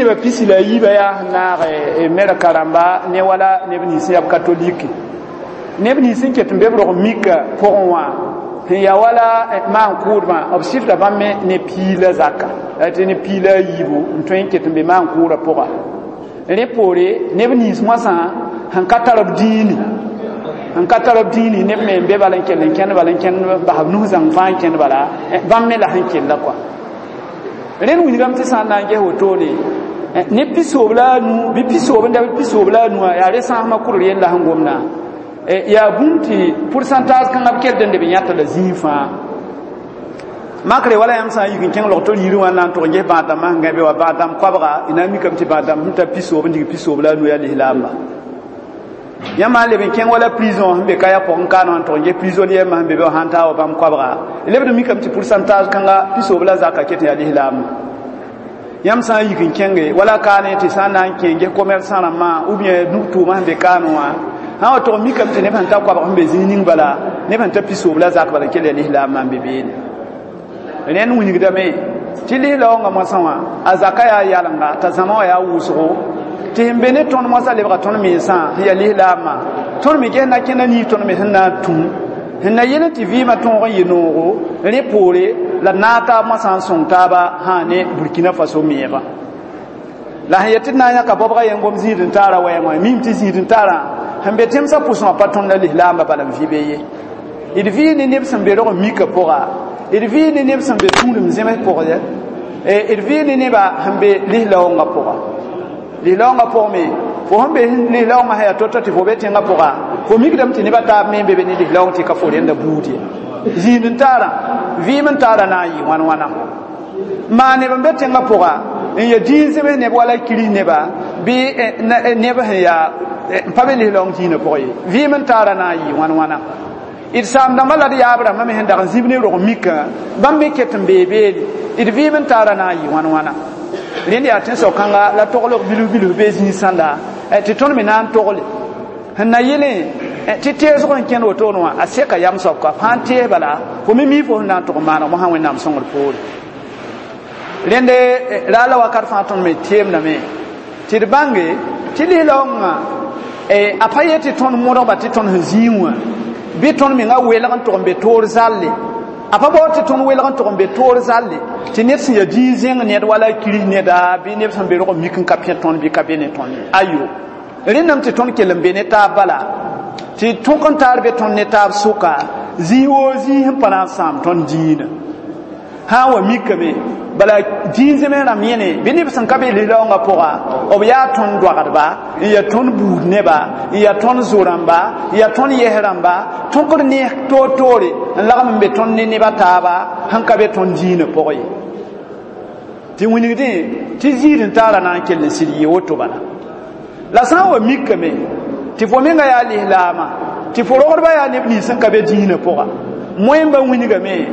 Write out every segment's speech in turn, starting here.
ba pisila yiba ya na mera karamba ne wala ne bni siyab catholique ne bni sin ke tumbe bro mika poronwa ya wala man kurma obsif da bamme ne pila zaka ate ne pila yibo ntoin ke tumbe man kura pora ne pore ne bni smasa han katarab dini ne me be balan ken ba habnu zang fan ken bala bamme la han ken la kwa ren wini gam tisa na ge hotole ne pisobla nu bi pisobla ya resa ma kurri yalla hangomna ya bunti pourcentage kan abkel den de binyata la zifa makre wala yam sa yikin ken lokto yiri wana to nge ba dama ngabe wa ba dam kwabra ina mi kam ti ba dam ta pisobla ndi pisobla nu ya lihilamba yama le ben ken wala prison be kaya ko ngano to nge prisonnier ma be hanta wa bam kwabra le be mi kam ti pourcentage kanga pisobla zaka kete ya lihilamba yam sa yikin kenge wala kane ti sana kenge commerçant ma ou bien du ma be kanwa ha to mi kam ti ne hanta kwabra be zinin bala ne hanta pisobla zaka bala kele lihilamba be be ren wuni gidame ti lihilo nga masawa azaka ya yalanga ta zama ya wuso timbene ton mo sa lebra ton mi sa ya lilama ton mi gena kena ni ton mi na tu na yene tv ma ton yino re pore la nata mo san son taba ha ne Burkina Faso mieba la hayati na ya ka bobra yengom zidin tara wa ma mim ti zidin tara hambe temsa puso pa ton la lilama bala vibeye il vi ne ne sembe ro mi ka pora il vi ne ne sembe tulum zeme pora et il vi ne ba hambe lilao nga pora lilonga porme fo hambe lilonga haya tota ti fo betenga pora fo migdam ti ne bata membe be ni lilonga ti ka fo renda buti zinin tara vi men tara na yi wana ma ne be betenga pora en ya dinze be ne wala kiri ne ba bi ne ba ya pa be lilonga ti ne poye vi men tara na yi wana il sam da mala ya abra ma me henda zibne ro mika bambe ketem bebe il vi men tara na yi wana rindi atin so kanga la tokolo bilu bezini sanda ti ton mi nan tokole na yele ti te so kon ken woto no aseka yam so ka pante bala fo mi fo nan to mana mo han wenam songol pol rende la wakar fa ton me tem na me ti bange ti li longa apaye ti ton mo ba ti ton haziwa bi ton mi nga wela kan to be tor zalle apa bo ti ton wela kan to be tor zalle ti net si ya dizeng net wala kiri net da bi net san be ro mi kan kapien ton bi kabene ton ayo renam ti ton kelem be net ta bala ti ton kan tar be ton net ta suka ziwo zi pana sam ton dina ha wa mi kame bala dinze me ram yene bi ne san kabe le longa pora o ya ton dwagarba ya ton bu neba ya ton zoramba ya ton yehramba ton ko ne to tore lagam be ton ne bataba hanka be ton dina pore ti wini de ti zirin tara na kelle siri woto bana la sawa mikame ti fo menga ya lihlama ti fo rogba ya ne ni san kabe dina pora moyemba wini game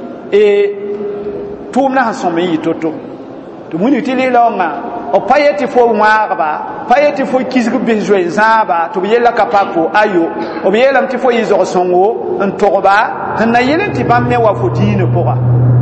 tumna hasome yitoto to wini ti le longa o payeti fo ngaba payeti fo kisgu bezoy zaba to yella kapako ayo o yella ti fo yizo songo en toba na yelen ti bamme wa fo dina pora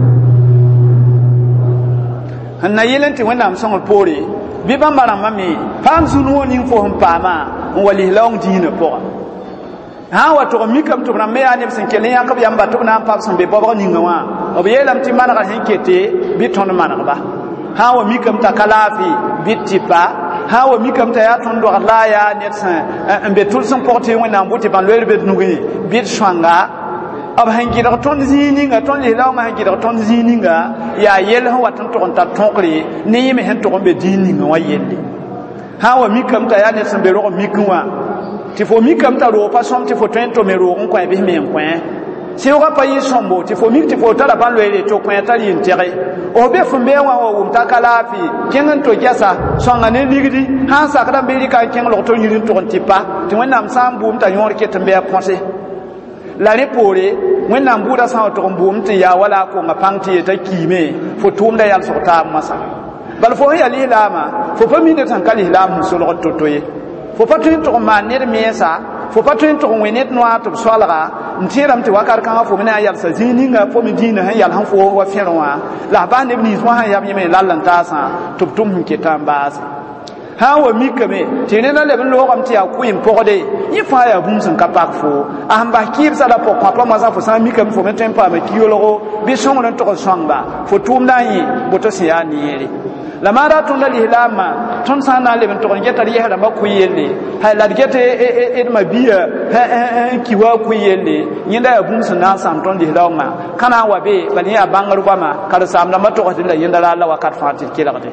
na yelenti wena amsong pore bi bambara mami pam zunu woni fo mpama wali long dina po ha wa to mi kam to na me ani sen kelen yakab yamba to na pam son be bobo ni ngawa o be yelam ti manaka henkete bi ton manaka ba ha wa mi kam ta kalafi bitipa ha wa mi kam ta ya ton do Allah ya net sen be tul son porte wena mbuti ban le be nugi bit swanga ab hangira ton zininga ton le law ma hangira ton zininga ya yel ho watan to ta tonkri ni me hen to be dininga wa yelle ha wa mikam ta ya ne sembe ro mikwa ti fo mikam ta ro pa som ti fo tento me ro ko e be me nkwen si o pa yi sombo ti fo mik ti fo ta la ban le to kwen ta yin tere o be fo me wa o ta kala fi kengan to jasa songa ne ligidi ha sa kada be ri ka ken lo to yirin to ti pa ti wona am sambu ta yor ke tembe ponse la repore wẽnnaam buuda sã n tʋg n boom tɩ yaa wala a konga pãng tɩ yeta kiime fo tʋʋmda yalsg taab masã bal fo ya lislaama fo pa minde tɩ n ka lislaam musolg to-to ye fo pa tõe n tʋg n maan ned meesa fo pa tõe n tʋg n wẽ ned noa tɩ b soalga ntiram ti wakar kan fo mena yal sa zininga fo mi dina han yal han fo wa ferwa la ba ne ni so han yab yeme lallan ta sa tubtum hun ke tambas ha wa mikame tene na leben lo kam ti akuin pokode yi fa ya bum sun kapak fo amba kib sala po papa ma sa fo sa mikam fo meten pa me kiyolo bi song ran to songba fo tum na yi boto siya ni yeri la mara ton la lihlama ton sana leben to ngeta ri hada makku yelle hay la gete e ma biya ki wa ku yelle nyinda ya bum sun na sam ton lihlama kana wa be bani ya bangaru ba ma kar sam na mato ko dilla yinda la wakat fatil kilagde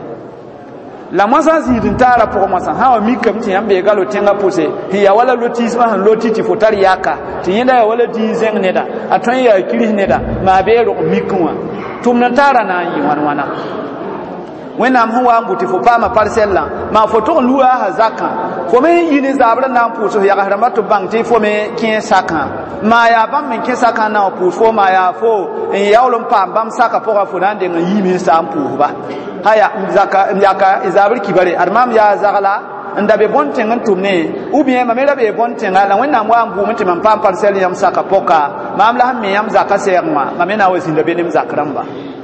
la masa zidin tara pour masa ha mi kam ti ambe galo tenga pose ya wala lotisma han lotiti fotari yaka ti yinda ya wala di zeng neda aton ya kiri neda ma be ro mi kunwa tumna tara na yi wana wẽnnaam sẽn wa n bʋtɩ fo paama parcelle maa fo tʋg lua a zakã fo me yɩ ne zaabrã na n pʋʋs f yagsrãmbã tɩ b bãng tɩ fo me kẽ sakã maa yaa bãmb me kẽ sakã na n pʋʋs fo maa yaa fo n yaool n paam bãmb saka pʋgã fo na n deng n yiime n sã n pʋʋsba aya m yaka zaabr kibare ad mam yaa zagla n da be bõn tẽng n tʋm ne ou bien mame ra be bõn tẽnga la wẽnnaam wa n bʋʋm tɩ mam paam parcelle yãmb saka pʋka maam la sẽn me yãmb zaka sɛɛgẽ wã mame na n wa zĩnda be nem zak rãmba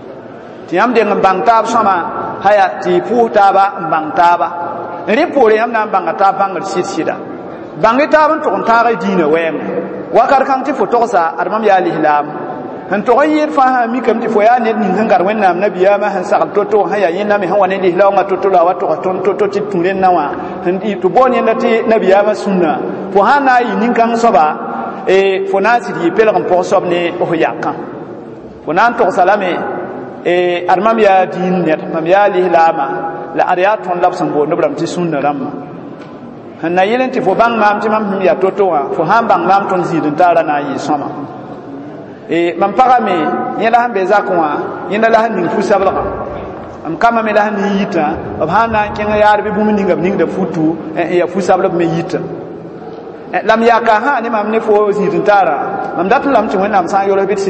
tɩ yãmb deng n bãng taab sõma haya ti pu taba mbang taba ri pore yam na mbanga taba bangal sida bangi taba to kontara dina wem wakar kan ti foto sa armam ya lihlam han to yir fa ha mi kam ti foya ne nin hangar wennam nabiya ma han sa to haya yinna mi han wani lihlam ma to la wato to ti tulen nawa han di to boni na ti nabiya ma sunna fo hana yi nin kan soba e fo na si di pelram po sob ne o yakan fo nan to salame armam ya din net mam ya lihlama la ariya ton labsan bo no bram ti sunna ram hanna yelen ti fo bang mam ti mam ya toto wa fo ham bang mam ton zidin tara na yi soma mam paga me yela hambe zakwa yenda la hanin fu sabla am kama me la hanin yita ab hana kenga yar bi bum ningam ning da futu ya fu sabla me yita lam yaka ha ni mam ne fo zidin tara mam dat lam ti wẽnnaam sã n yol bɩ tɩ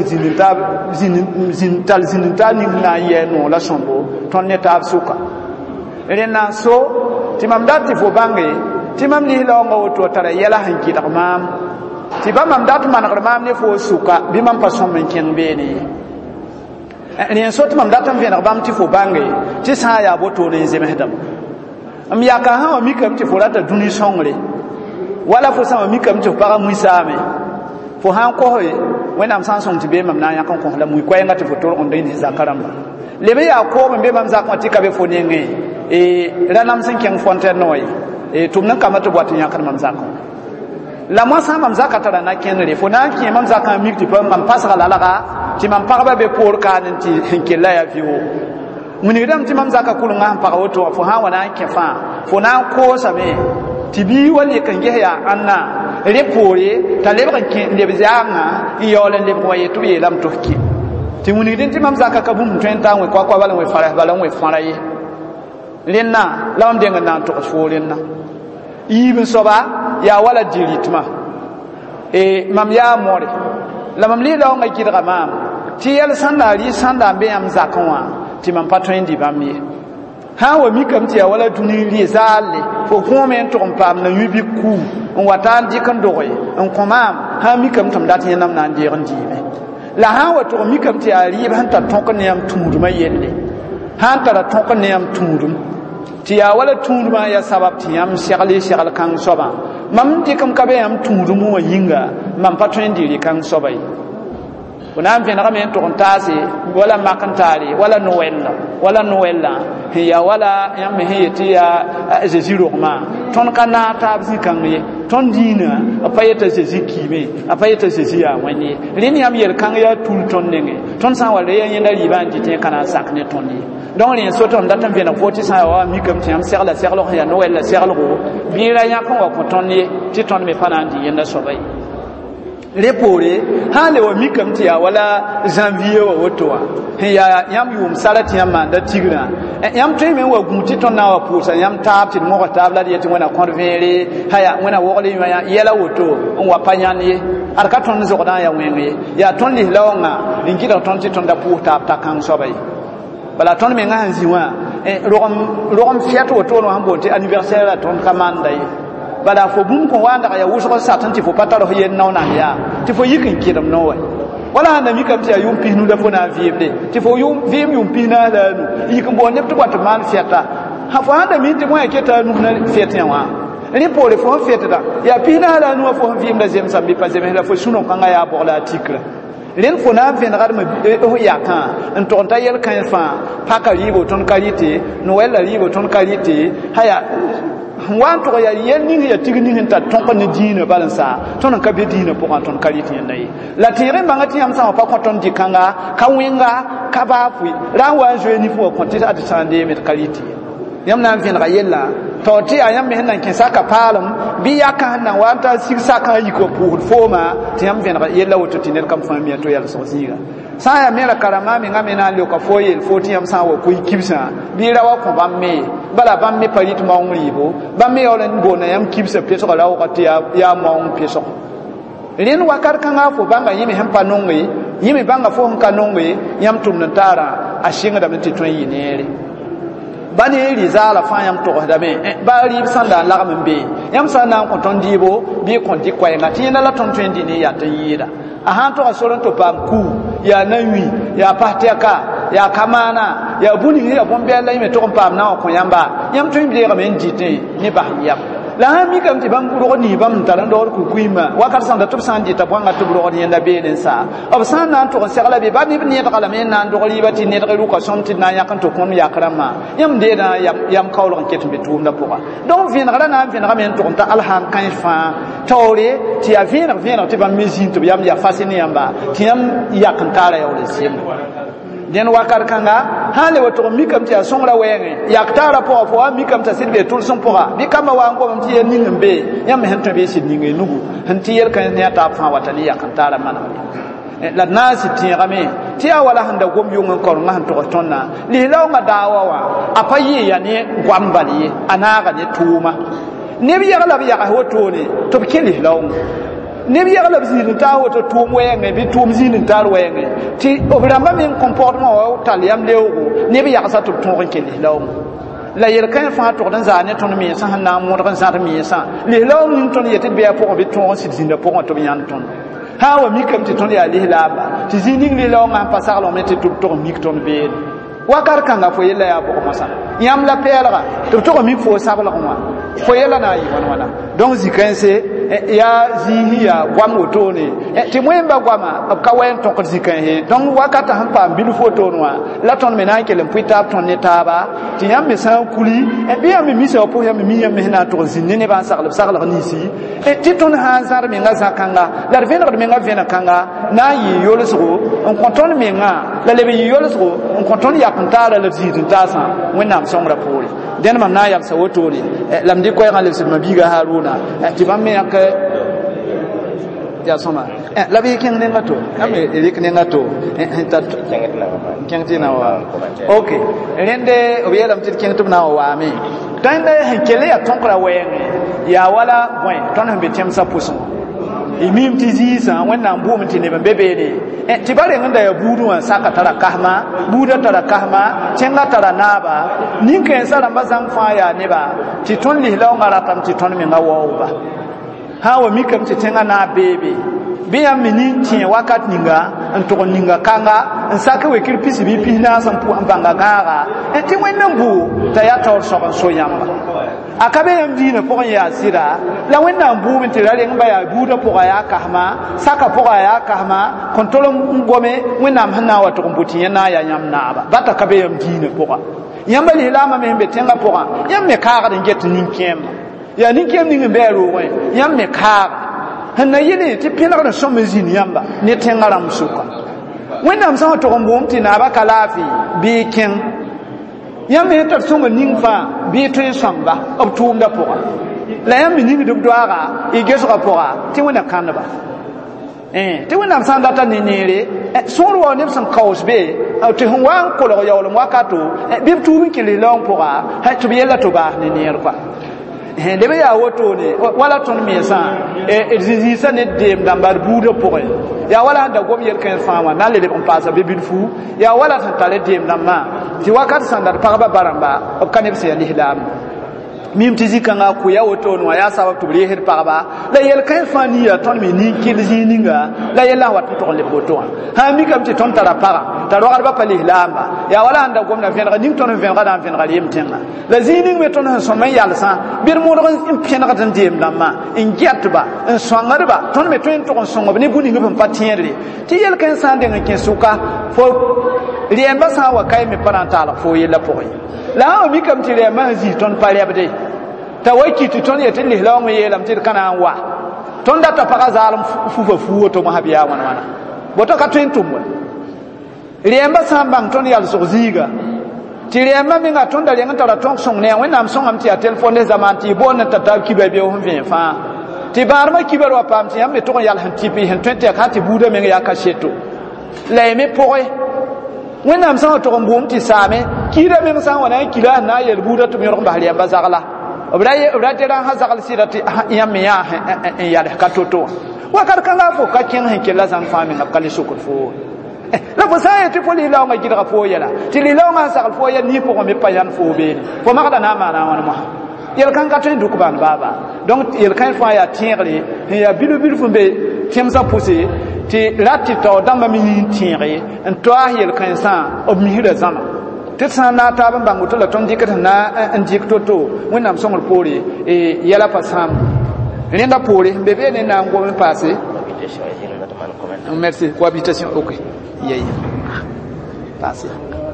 zĩn ta ning na n yɛ noog la sõmbo tõnd ne taab sʋka rẽ na n so tɩ mam dat tɩ fo bãnge tɩ mam lislaoongã woto tara yɛla sẽn gɩdg maam tɩ ba mam dat manegr maam ne fo sʋka bɩ mam pa sõm n kẽng beene ye rẽ so tɩ mam dat n vẽneg bãmb tɩ fo bãnge tɩ sã n yaa botoor n zemsdame m yaka sã wa mikame tɩ fo rata dũni sõngre wala fo sã wa mikame tɩ fo pagã mui-saame fo han kohe wẽnnaam sã n sõng tɩ beemam na n yãk n kõs la mui-koɛɛngã tɩ fo torg n dẽnd zaka rãmba leb n yaa koom n beemam zakã tɩ ka be fo nengẽ ra-nam sẽn kẽng fontaine wã ye tʋmd n kama tɩ boat n yãkd mam zakã la moasã mam zaka tara na kẽnre fo na n kẽ mam zakã n mik tɩ mam pasga lalga tɩ mam pagba be poor kaan n tɩ n kell la yaa vɩo wilgdame tɩ mam zaka kʋlengã sẽn pag woto wã fo sã n wa na n kẽ fãa fo na n koosame tɩ bii wa lek n ges yaa ãnna re poore t'a lebg n leb zaangã n yaool n lebg wa yetɩ b yeelame tɩ f ke tɩ wilgdẽ tɩ mam zaka ka bũmb tõe n ta n wẽ koa bala n wẽ fãra bala n wẽ fãra ye rẽnna la mam deng n na n togs foo rẽnna yiib n soaba yaa wala dɩ-rɩtmã mam yaa more la mam lislaoongã gɩdga maam tɩ yɛl sãn la a rɩ sãnda n be yãmb zakẽ wã tɩ mam pa tõe n dɩ bãmb ye ha wa mikam tɩ yaa wala dũni rɩ zaalle fo kõome n tʋg n paam na yũ bɩ kuu n wa ta n dɩk n doge n kõ maam sã mikame tɩ m dat yẽnnaam na n deeg n dɩɩme la sã n wa tʋg mikame tɩ yaa rɩɩb sẽn tar tõk ne yãmb tũudmã yelle sã n tara tõk ne yãmb tũudum tɩ yaa wala tũudmã yaa sabab tɩ yãmb segl kãng soabã mam dɩkm ka be yãmb tũudum wã yĩnga mam pa tõe n dɩ rɩ kãng soaba ye fo na n vẽnegame n tʋg n taase wala mak n taare wala noɛlla sẽn yaa wala yãmb me sẽn yetɩ yaa a zeezi rogmã tõnd ka naag taab zĩ-kãng ye tõnd dĩinã a pa yeta zeezi kiime a pa yeta zeezi yaa wẽnd ye rẽnd yãmb yel-kãng yaa tul tõnd nengẽ tõnd sã n wa rẽa yẽnda rɩɩbã n dɩ tẽ ka na n sak ne tõnd ye donc rẽ so tõnd dat n vẽneg fo tɩ sã n yaa wa mikame tɩ yãmb segla seglg sẽn yaa noɛlla seglgo bɩ ra yãk n wa kõ tõnd ye tɩ tõnd me pa na n dɩ yẽnda soaba ye le poore ha le wa mikam tɩ yaa wala janvier wa woto wã sẽn yaa yãmb yʋʋm sara tɩ yãmb maanda tigrã yãmb tõe me n wa gũ tɩ tõnd na n wa pʋʋsa yãmb taab tɩ d mogs taab la d yetɩ wẽna kõd vẽere aya wẽna wogl yɛla woto n wa pa yãnd ye ad ka tõnd zogdã n ya wẽng ye yaa tõnd lislaoongã n gɩdg tõnd tɩ tõnd da pʋʋs taab ta kãng soaba ye bala tõnd mengã sẽn zĩ wã rogem fɛt wotoor wã sẽn boond tɩ anniversaire la tõnd ka maanda ye bala fo bun ko wanda ya wuso ko satan ti fo pataro yen nauna ya ti fo yikin kidam no wa wala na mi kam ti ayum pi nu da fo na viemde ti fo yum viem yum pi na da nu yikin bo ne to wat man fiata ha fo handa mi ti mo ya keta nu na fiata wa ni pole fo fiata da ya pi na da nu fo viem da zem sambi pa zem la fo suno kanga ya bo la article len fo na ven gar ma ho ya kan en to ta yel kan fa pa ka yibo ton qualité no wala yibo ton qualité haya wan to ya yel ni ya tigni ni ta ton ko ni dina balansa ton ka be dina pour ton qualité ndai la tire mangati am sa pa ko ton di kanga ka winga ka ba fu ra wa je ni fo ko ti ta sande met qualité yam na ven ga yella to ti ayam me nan kin saka palam bi ya kan na wanta sig saka yi ko pour foma ti am ven ga yella woto tinel kam famia to yalla so siga sa ya mera karama mi ngame na lo ka foyel foti am sa wo ko kibsa bi rawa ko bamme bala bamme palit ma ngribo bamme yolen bona yam kibsa peso la ko ti ya ma on peso len wakar kan afo banga yimi hempa nongwe yimi banga fo nka nongwe yam tum ntara ashinga da mti ton yinere bani rizala fa yam to da me ba ri sanda la kam be yam sanda ko ton dibo bi kon di kwai ngati na la ton 20 ni ya tan yida a han to asoron to banku ya nanwi ya pateka ya kamana ya buni ya bombe la yime to pam na ko yamba yam to yimbe ga men jite ni ba yam la mi kam ti bam ro ni bam taran do ku kuima wakar sanda to sandi ta bwanga to ro ni na be den sa ob san nan to segala be ba ni ni ta kala men nan do ri bati ni ta ru ko som ti na ya kan to kom ya krama yam de na yam kawlo ket be tum na poka donc vien gara na vien men to ta alhan kan fa tawre ti ya vien ti bam mezin to yam ya fasini yamba ti yam ya kan tara ya wala sim den wakar kanga hale wato mikam ti asongra wenge yaktara po fo mikam ta sirbe tul son pora ni kama wa ngo mti yen ningbe yam hen to be sin ninge nugu hanti yer kan ne ta fa watali yakantara mana la nasi ti game ti awala handa gom yunga ko ngan to tonna li law ma dawa wa apayi ya ne gwambali anaga ne tuma ne bi yagala bi yaga hoto ne to kele law ne bi yagala bi zin ta hoto tum wenge bi tum zin tar wenge ti obramba min comportement wa taliam lewgo ne bi yaga sa to ton kele law la yer kan fa to dan zane ton mi sa na mo dan sa mi sa li law min ton yete be pour bi ton sit zin de pour to yan ton ha wa mi kam ti ton ya li laba ti zin li law ma pasar lo meti to mi ton be wakar kanga fo yella ya boko masa yam la pelga to mi fo sabla ko ma fo yella na yi wana donc zikanse ya zihiya gwam otone ti mwemba gwama ka wen to ko zikan he donc wakata han pa mbilu photo noa la ton mena ke le puita ton netaba ti yam me san kuli bi yam mi se opo yam mi yam na to zinne ne ba sagla ni si ti ton han zar me nga zakanga la vena me nga vena kanga na yi yolso on konton me nga la le yi yolso on konton ya kantara le zidin tasa wennam songra pole den mam na yam sa wotore lam di ko ya le mabiga haruna ti bamme ya soma la bi ken ne ngato ame elik ne ngato ta ken na wa okay rende obiya lam tit ken na wa me tande hankele ya tonkra wayenge ya wala boy ton hambe temsa puso imim tizisa wannan bu mun tine bebe ne ti bare nganda ya budu wan saka tara kahma buda tara kahma cenga tara naba ninke sala mbazang faya ne ba ti ton li law ngara tam ti ton mi ngawo ba hawa mikam ti tenga na bebe biya mini ti wakat ninga anto ninga kanga nsaka we kirpisi bi pina sampu ambanga gara ti wannan bu ta ya tor so yamba akabe yam dina po ya sira la wannan bu min tirare ngba ya bu da po ya kahma saka po ya kahma kontolo ngome wannan hanna wato kumbuti yana ya yam na ba bata kabe yam dina po yamba li lama me be tenga po yam me kaga den get ninkem ya ninkem ninge be ro we yam me kaga hanna yini ti pina na so mezini yamba ne tenga ram suka wannan sa to kumbumti na ba kalafi bi ken yam me tar sunga ningfa bi to samba ob tuumda poa la yam ningi dum doara e geso ka poa ti wona kanaba ti wona sanda ta ninere suru wa ne san kausbe au ti huwan ko lo yawlo wakato bi tuumi kili long poa ha to bi yella to ba ninere kwa de be ya woto ne wala ton mi sa zizi sa ne dem dambar buuda poa ya wala da gom yer kan fama na le on passa be bin fu ya wala tan tale dem damma ti wakat sandar pagaba baramba o kanib se al ihlam mim ti zikanga ku ya woto no ya sabab to reher pagba la yel kay faniya ton mi ni kil zininga la yela wat to le boto ha mi kam ti ton tara paga ta ro garba pali lamba ya wala anda gomna fen ga ning ton fen ga dan fen ga yem tenga la zining me ton so man yalsa bir mo ro in fen ga tan dem lamma in jatba in songarba ton me ton to songo ni buni ngum patiere ti yel kay san de ngi suka fo riemba sa wa kay me paranta la fo yela poy la mi kam ti le ma zi ton pali abde ta waki ti ton yete li lawo yelam ti kana wa ton da ta paga zalam fufa fuwo to mahabiya wana boto ka tin tumwa riemba sambang ton yal soziga ti riemba mi nga ton da lenga tara ton song ne wen nam song am ti a telephone zaman ti bon ta ta kibabe ho vin fa ti barma kibaro pam ti am me to yal han ti pi hen 20 ka ti buda me ya ka sheto la me poe wen nam song to ngum ti same kira me sang wana kila na yel buda to mi ro bahliya bazagala obrate ran hazal sirati yam ya ya ka toto wa kar kala fo ka ken hen kala san fami ngakali sukul fo la fo sai ti poli la nga jira fo yala ti li la nga sa fo ya ni ko me payan fo be fo ma kada na ma na wan ma yel kan ka tin duk ban baba donc yel kan fa ya tire ya bilu fo be tem sa pousser ti lati to damba mi ni tire en to yel kan sa ob mi hira zama te sana ta ban bangu to la ton dikata na en diktoto wonam songol poli e yala pasam renda poli bebe ne na ngo me passer. Merci. Cohabitation, ok. Yeah. Passez.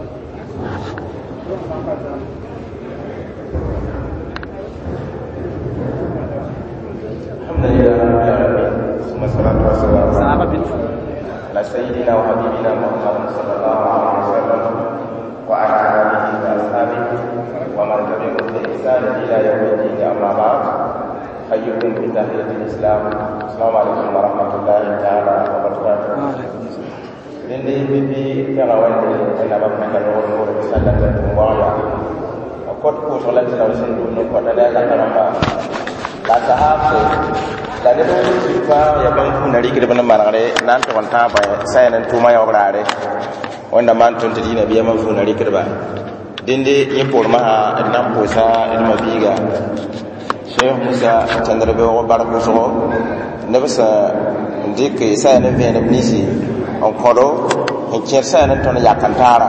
على سيدنا وحبيبنا محمد صلى الله عليه وسلم وعلى آله وأصحابه ومن تبعهم بإحسان إلى يوم الدين أما بعد حيكم بتحية الإسلام السلام عليكم ورحمة الله تعالى وبركاته. Ini bibi yang awal ni, nama mereka orang besar dan termuara. Akut kusulan selalu sendiri, kuat ada kata nama. Lasa apa? Dan itu juga yang bangku nari kita benar mana ni, nanti orang apa? Saya nanti rumah yang berada. Orang mantu jadi nabi yang bangku nari kita. Dindi impor maha, enam puasa, enam biga. Syekh Musa Chandra Bewa Barakuso, nebasa ndike saya ne vene nisi on kodo en cersa ne ton yakantara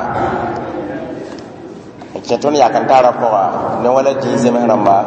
en ton yakantara ko ne wala ti zeme ramba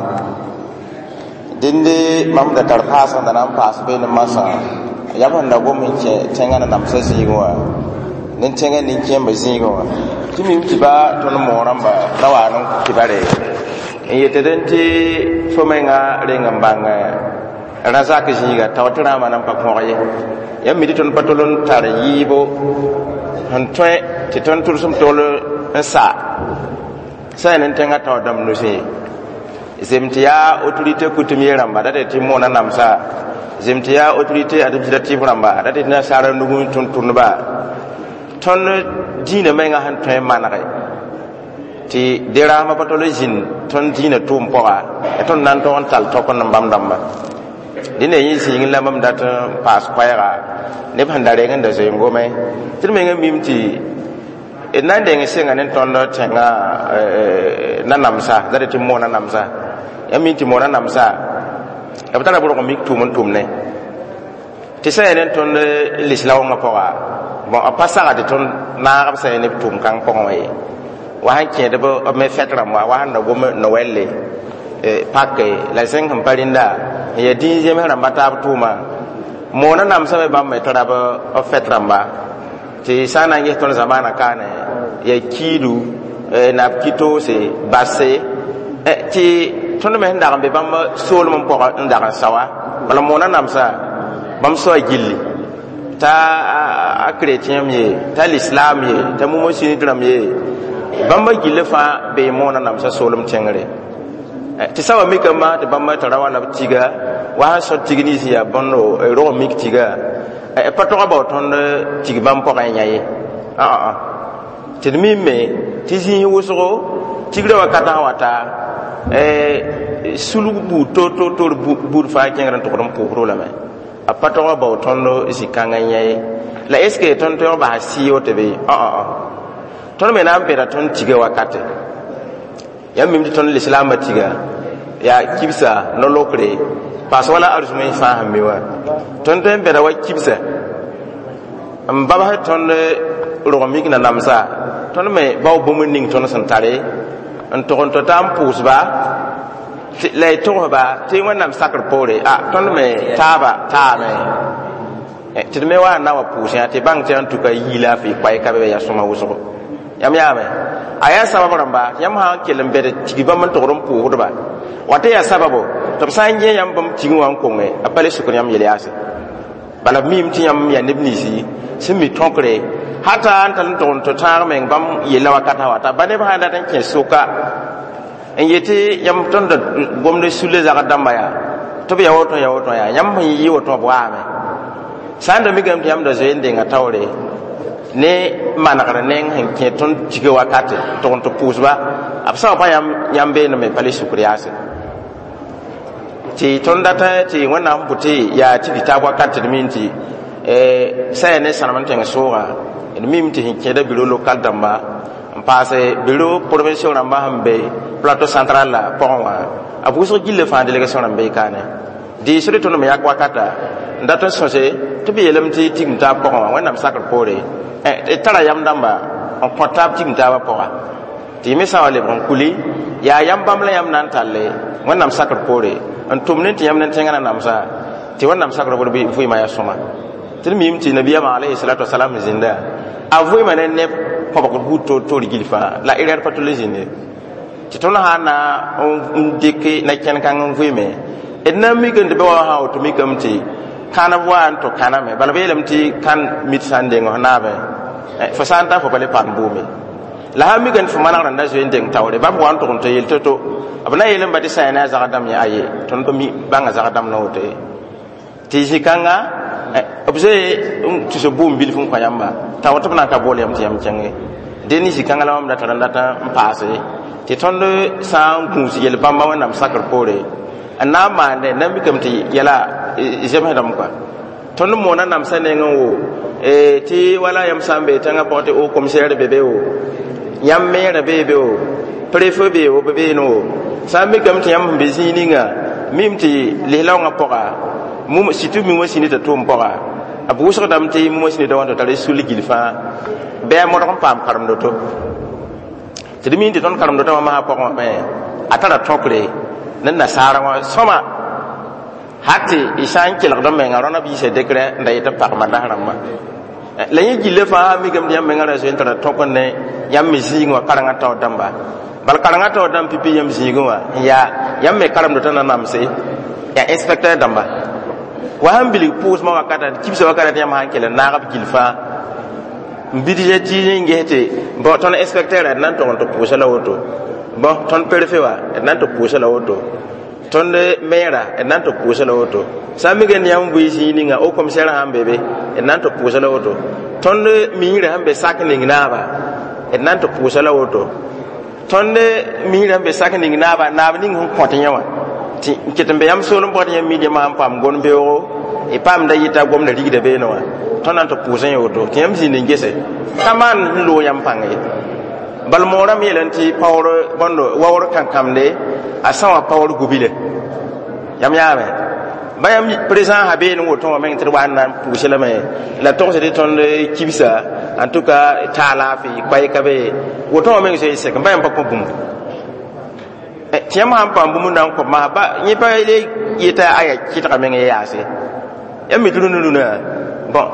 dinde mamda tarfasa da nan pas be ne masa yabon da gomin ce tengana nam sasi wa nin tenga nin kemba zingo timi tiba ton mo ramba rawanon kibare yetedenti fomenga rengambanga razaka jiga tawtra manam pakmoye yammi ton patolon tar yibo hantoy ti ton tursum tolo sa sanen tenga tawdam no se zemtiya autorité coutumière ramba date ti mona namsa zemtiya autorité administrative ramba date na sara ndugu ton tourba ton dina menga hantoy manare ti derama patologin ton dina tum poa e ton nan ton tal to kon mbam damba dine yi singin la mam dat pas kwaira ne bandare nganda zo ngome tirme ngamimti e nan de ngesenga nen ton do tenga nanamsa dare ti mona namsa yaminti mona namsa e batara buro ko mik tum ne ti sai nen ton lislaw ngapoa bon a pasara de ton na rab sai ne tum kan poe wahan ke da ba me fetra ma wahan da goma noelle pakke la sen kan parinda ya di je me ramba ta tuma mona nam sa ba me tara ba o fetra ba ti sana nge ton zamana kane ya kidu na kito se basse ti ton me nda be bamba sol mon po nda sawa wala mona nam sa bam so gilli ta a chrétien mi ta l'islam mi ta mo sini dram ye bamba gile fa be mona nam sa solum tengre ti sawa mikama te bamba tarawa na tiga wa so tigini ya bono ro mik tiga e pato ba ton tigi bam po kan yayi ti mi me ti sin wuso tigre wa kata wata sulu bu to bu fa kengran to ko problème a pato ba ton isi kanga yayi la eske ton to ba si o te be ton me na pera ton tiga wakate yam mi ton l'islam tiga ya kibsa no lokre pas wala arzumai fa hammewa ton den bera wa kibsa mbaba ton romik na namsa ton me baw bomuning ton santare en ton to tam pusba le to ba ti wonam sakar pore ton me taba me ti me wa na wa pusia ti bang tan tuka yila fi kwai ka be ya soma wuso yam yame aya sababu ramba yam ha kelem be ti ba man to rom pu ba wata ya sababu to sanje yam bam ti wan ko me apale sukun yam yele ase bala mim ti yam ya nebni si simi tonkre hata antan ton to tar men bam yela wakata wata bane ba da tan ke soka en yete yam ton da gomde sule za damba ya to be ya woto ya yam yi woto bo ame sanda mi gam yam da zende nga tawre ne manakara neng hen ke ton tige wakate ton to pusba absa pa yam be no me pale sukriase ti ton data ti wana mbuti ya ti bitagwa kate minti sai ne sanamante ngasoga en mimti hin ke da biro local damba passe biro provincial ramba hambe plateau central la ponwa abuso gille fa délégation rambe kane di suri to no me yakwa kata ndata sose to be yelamti timta ponwa wana sakar pore tara yam damba on portable timta ba pora ti mi sawale bon kuli ya yam bamla yam nan talle wana sakar pore an tumne ti yam nan tengana namsa ti wana sakar pore bi fu ma ya soma tilmim ti nabiya alayhi salatu wassalam zinda avui manen ne papa ko to gilfa la irer patologie ne ti tona hana on dike na ken kan vui me enna mi gande be wa ha to mi kamti kana wan to kana me bala belam ti kan mit sande ngo na be fa santa fo bale pan bumi la ha mi gan fo manara nda zo ndeng tawre bab wan to to yel to abna yelam badi sayna za gadam ya aye ton ko mi banga za gadam no te ti jikanga obje tu so boom bil fun kwayamba tawata bana ka bole yam ti yam chenge deni jikanga la am da taranda ta mpase ti tondo sa kunsi yel bamba wana sakar pore anna ma ne nambi kamti yala jema dam kwa tondo mona nam sane ngo ti wala yam sambe tanga porte o commissaire bebe o yam mere bebe o préfet bebe o bebe no sambe kamti yam bezini nga mimti lelonga poka mum situ mi wasini ta tum poka abu so dam ti mo wasini da wonto tale suli gilfa be mo don pam karam do to ti mi ti don karam do ta ma poka me atara tokre nan nasara wa soma hati isan kilak do me ngarona bi se dekre ndai ta pak mandaram la yi gile fa mi gam diam me ngara so intara tokonne yam mi zingo karanga taw damba bal karanga taw dam pipi yam zingo ya yam me karam do tan namse ya inspecteur damba wa hambili pous ma wakata kibse wakata yam hankele nagab gilfa mbidi ti ngete bo ton inspecteur nan to pousa la woto bo ton préfet wa nan to pousa la woto ton mera nan to pousa la woto samigen yam buisi ni nga o commissaire hambebe nan to pousa la woto ton mire hambe sakning naba nan to pousa la woto ton mire hambe sakning naba ning hon kontinyawa ti ketembe yam solon bodi yam mi de ma pam gon bewo e pam da yita gom na rigide be no tonan to pusen yoto ti yam zini ngese taman lo yam pangai bal moram yelanti power bondo wawor kan kamde asawa power gubile yam yaame bayam président habe no to men ter wan pusela me la to se ton kibisa en tout cas tala fi bay kabe woto men se bayam pa ko tiam ham pam bu nan ko ma ba ni ba ile yita aya kita men ya ase ya mi tunu luna bon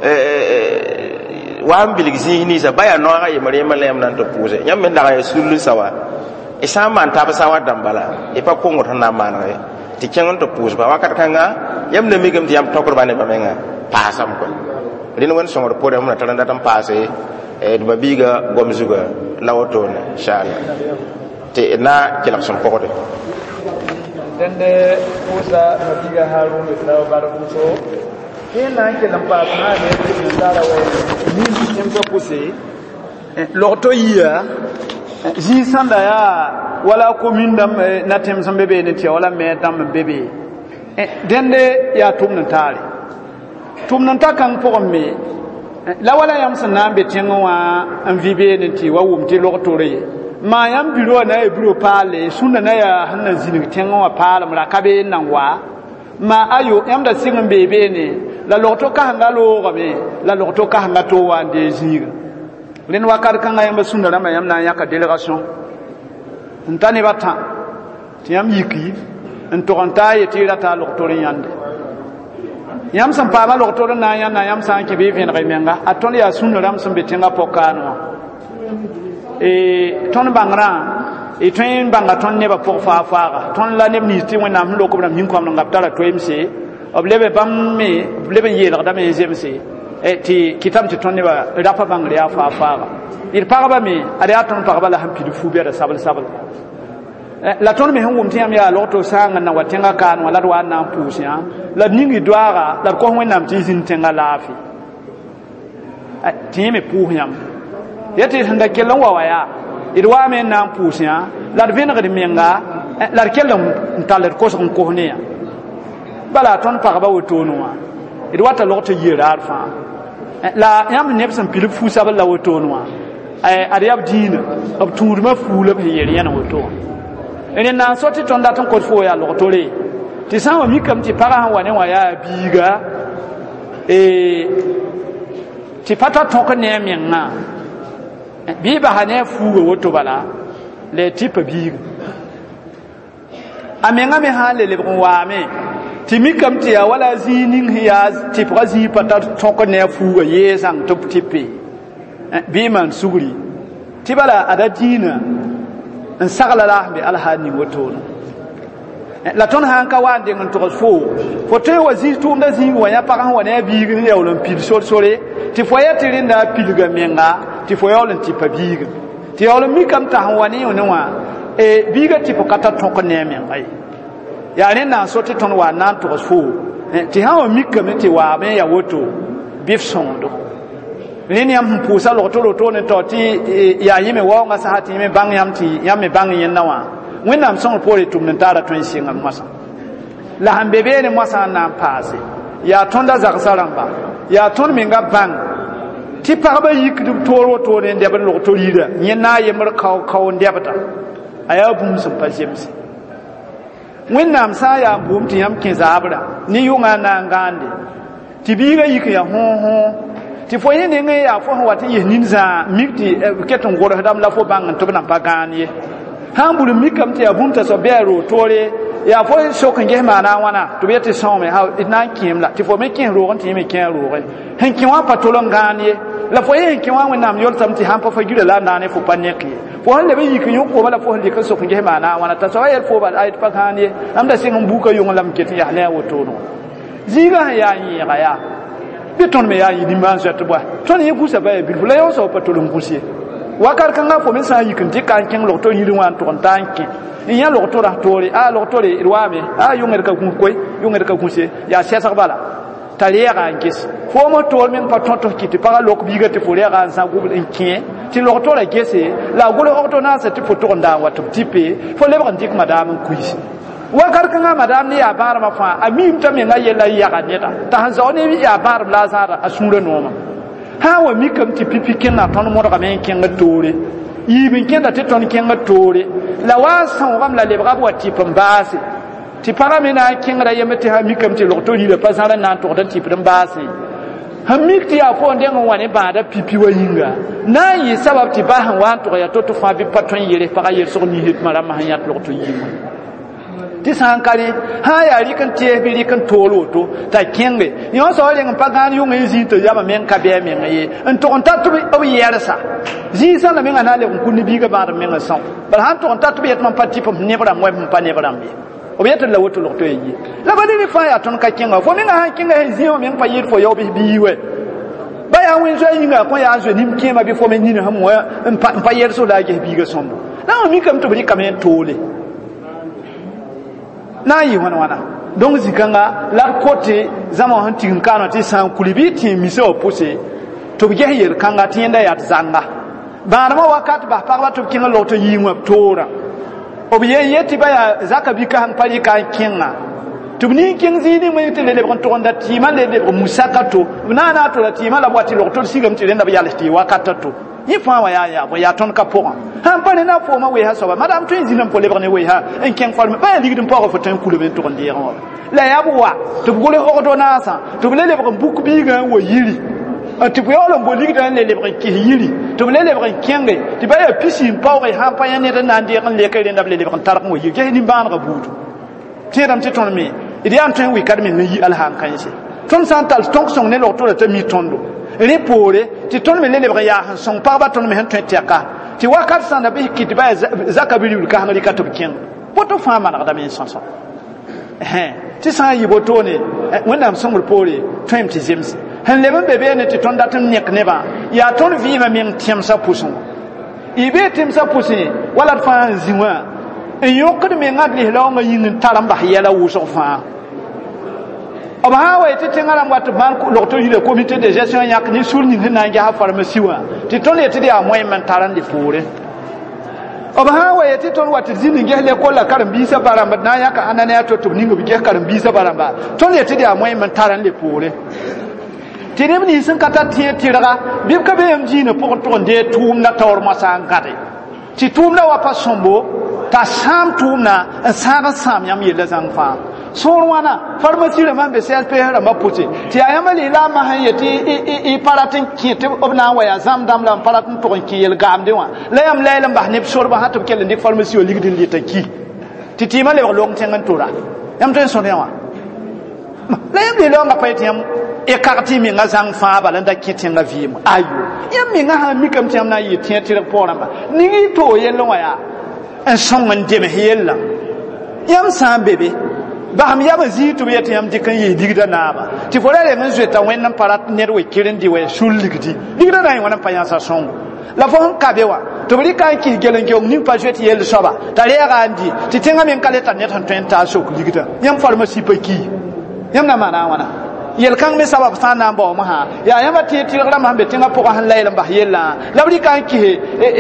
wa am bilgisi ni sa baya no ga yemare malem nan to puse nyam men da ya sulu sawa e sa man ta ba sawa dambala e pa ko ngota na man re ti kengon to puse ba wakat kanga yam ne mi gam tiam to ko ba ne ba menga pasam ko rin won so ngor pore mo na tan datam passe e do biga gom zuga lawoto ne inshallah te na kelak son pokode dende Musa nabiga Harun da barakuso kena kelam pa na ne ndara wa ni nyemso puse lokto yiya ji sanda ya wala commune dam na tem sambe be ne ti wala me dam bebe dende ya tumnan ta kan pokon me la wala yam sanna be tenwa an vibe ne ti wa wumti lokto re ma yam biro na e biro pale sunna na ya hanna zini tengo wa pala mra kabe nan wa ma ayo yam da singin bebe ne la lokto ka hanga lo gabe la lokto ka hanga to wa de zini len wa kar kan yam sunna rama yam na ya ka delegation ntani bata tiyam yiki ntoronta yeti rata lokto yande yam sam pa ma lokto na yam san ke be ven remenga aton ya sunna ram sam betenga pokano ton bangra ton banga ton ne ba pour fa ton la ne ni ti wona m lo ko bram hin ko am ngap tara to mc oblebe bam me oblebe yela da me jemc ti kitam ti ton ne ba rafa bangre ya fa il paraba me ari aton paraba la hampi du fube da sabal la ton me hungum ti am ya loto sanga na watenga kan wala do na pusia la ningi doara la ko wona am ti zin tenga lafi ti me puhiam yati handa kelon wawaya idwa men nan pusia la vena de menga la kelon ntaler ko so ko ne bala ton paraba wotonwa idwa ta lokto yira fa la yam nebsan pilip fusa bala wotonwa ari abdina ab turma fula be yeri yana woto ene na soti ton da ton ko fo ya lokotore ti sama mi kam ti para han wane wa ya biga ti pata ton ko ne menga biba hane fugo woto bala le tipe biig amenga me hale le wa me timikam ti ya wala zinin hiya ti prazi pata toko ne fugo yesang top tipe biman suguri tibala adadina en sagala la be alhani woto la ton hanka wande ngon to fo te wazi tu nda zi wa ya paran wa ne biig ne ya olympique sore ti foya tirinda pilga menga ti foyol ti pabig ti yol mi kam ta wani onwa biga ti pokata tonko neme ai ya ne na so ti ton wa nan to fo ti ha mi kam ti wa me ya woto bif sondo leni am pusa loto ne to ti ya yime wa nga sa ti me bang yam ti yam me bang yen nawa wenam son pore tum nan tara ton singa masa la hambebe ne masa na pase ya tonda zaksaramba ya ton minga bang ti paraba yik du toro to ne ndebe lo to lida nyena yemar kaw ndebata aya bum sum pa jemsi wennam sa ya bum ti yam kin zabra ni yunga na ngande ti biga yik ya ho ti fo yene nge ya fo wati yenin za mikti keton goro dam la fo bang to na pagani hambulu mikam ti abunta so bero tore ya fo so kan ge mana wana to beti so me ha ina kimla ti fo me kin ro kan ti me kin ro hen kin wa patolon gani la fo yen kin wa wena am yol tam ti hampa fa gure la nane fo paneki fo han le be yiki yo ko bala fo han de kan so kan ge mana wana ta so yer fo ba ay pa gani am da singum buka yo lam keti ya le woto no ziga ya yi ya biton me ya yi dimanche to ba ton ye kusa ba bi fo la yo so patolon kusie wakar kanga fo men sa yikin ti kan ken lokto yiri wan to tanki iya lokto ra tori lokto re irwame yunger ka kun koy yunger ka kunse ya sesa bala taliya kan kis fo mo to men patonto kiti para lok biga te fo le ga sa gubul inkie ti lokto ra gese la golo okto na sa ti fo to nda wa to tipe fo le ban dik madam kuisi wakar kanga madam ni ya bar ma fa amim ta men ga yela ya ga neta ta hanzone ya bar la sara asura noma hawa mikam ti pipi kenna ton mo ga men kenga tore yibin kenda te ton kenga tore la wasan gam la lebra bo ti pambase ti para mena kenga yemete ha mikam ti lokto ni le pasara nan to dan ti pambase ha mikti ya fo ndengo wane ba da pipi wa yinga na yi sabab ti ba han wan to ya to fa bi paton yele para yer so ni hit mara ma han ya lokto yinga ti sankari ha ya ri kan tie bi ri kan tolo to ta kenge yo so le ngam pagan yo ngi zi to yama men ka be men ye en to onta to o yersa zi sa la men ana le kun bi ga ba men sa bal han to onta to bi man pati pom ne bra mo pa ne bra bi o bi to la woto lo to yi la ba ni fa ya ton ka kenga fo men ha kenga zi o men pa yir fo yo bi we ba ya win so yinga ko ya zo nim kema bi fo men ni ha mo en pa yer so la ge bi ga sombo na mi kam to bi kamen tole na yi wana donc zikanga la côté zama hantin kana ti san kulibi ti mise opose to biye yer kanga ti nda ya zanga ba ma wakati ba parwa to kinga loto yimwa tora obiye yeti ba ya zaka bika han pali ka kinga to ni king zini mo yete le kon to onda ti ma le musaka to na to la ti ma la boati loto sigam ti nda ba ya le ti wakata to yi fa wa ya ton ka po han pa ne na po ma we ha so ba madam twin zinam po le ne we ha en ken farme ba ligdim po fo tan kulu ben to ndiya la ya bu wa to bu le o do na sa to le le buku bi ga wo yiri ti bu yo lo bo ligdan le ki yiri to le kenge ti ba ya pisi pa wa han pa ya ne na ndiya kan le kay na le tar ko yiri ke ni ban ga butu ti dam ti ton mi idi am twin we kadmi ne yi al han kan shi ton santal ton son ne lo to ta mi tondo repore ti ton me le ya han son pa ba ton me han tweteka ti wakat san da bi ki ti ba zakabiri ka han ka to kin poto fa ma na da min son son ti sa yi boto ne wanda am son pore 20 zems han le ben bebe ne ti ton da ton nek ne ba ya ton vi ma min tiam sa pusun ibe tim sa pusin wala fa zinwa en yokko me ngadli law ma yin taramba yala wuso fa abaha ti tingaram wat ban ko lokto yile comité de gestion yak ni sul ni na ngi ha pharmacie wa ti ton yeti dia moy man taran di fure abaha ti ton wat zini ngi le ko la karam bi sa baramba na yaka anana ya to ni ngi ge karam bi sa baramba ton yeti dia moy man taran di fure ti ne ni sun kata ti tiraga bi ka be am jina pour ton de tum na tawr masa ngade ti tum na wa pa sombo ta sam tum na sa sam yam yele zang fa sorwana pharmacie le man be CSP ha ma puti ti ayama li la ma han yeti i paratin kiti obna wa ya zam dam la paratin to ki yel gam de wa la yam laylam bah ne sorba ha to kel ndik pharmacie o ligdin li ta ki ti ma le long tengan tura yam ten so ne wa la yam le long pa tiam e karti mi nga zang fa ba landa kiti nga vi mu ayo yam mi nga ha mi kam tiam na yi tian tira poramba ni to yel wa ya en song en de me yella yam sa bebe baham ya ba zi to yete yam dikan yi digda na ba ti fora le men zweta wannan parat ner we kirin di we shul ligdi digda na wannan pa yansa son la fon ka bewa to bri kan ki gelen ge ni pa zweti yel soba tare ga andi ti tenga men kale tan net tan ta so ligda yam pharmacie pa ki yam na mana wana yel kan me sabab sana ba ma ha ya yama ti ti gram ha be tenga po han layla ba yella la bri kan ki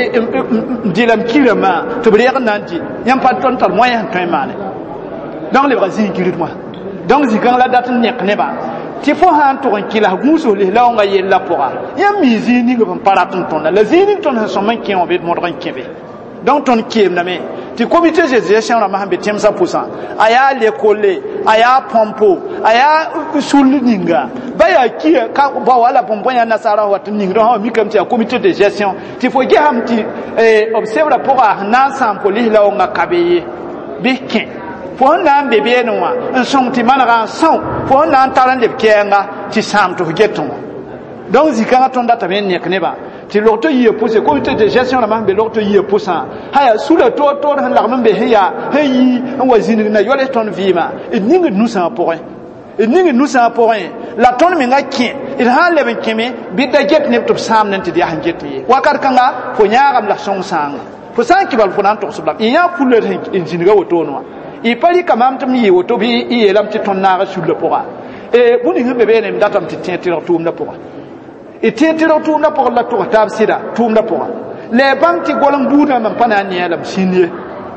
dilam kirama to bri ga nanti yam pa ton tar moyen tan mane donc les brazil qui moi donc zikan la date nek ne ba ti fo han to ki la guso le la nga yella pora ya mizi ni ngam paratun ton la zini ton ha so man ki on be mo ran kebe donc ton kiem na me ti comité de gestion na ma be tem 100% aya le coller aya pompo aya sulninga baya ki ka ba wala pompo ya nasara wat ninga ha mi kam ti comité de gestion ti fo ge ham ti observe la pora na sam ko le la nga kabeye bikin fo na bebe no wa en son ti manara son fo na taran de kenga ti sam to geton donc zikanga ton data men nek ne ba ti lokto yi pousse comité de gestion la mambe lokto yi pousse haya sula to han la mambe heya heyi wa zini na yole ton vima et ninga nous ça pour et ninga nous ça pour la ton me nga ki il ha le ben keme bidda get ne to sam nan ti dia han geti wakar kanga fo nyaagam la son sang fo san ki bal fo nan to subla iya pulle en ziniga woto no i pari kamam tum yi woto bi i elam ti ton na sur le pora e buni hembe be ne datam ti tentiro tum na pora e tentiro tum na pora la to tab sida tum na pora le bam ti golam buda man pana ni elam sinye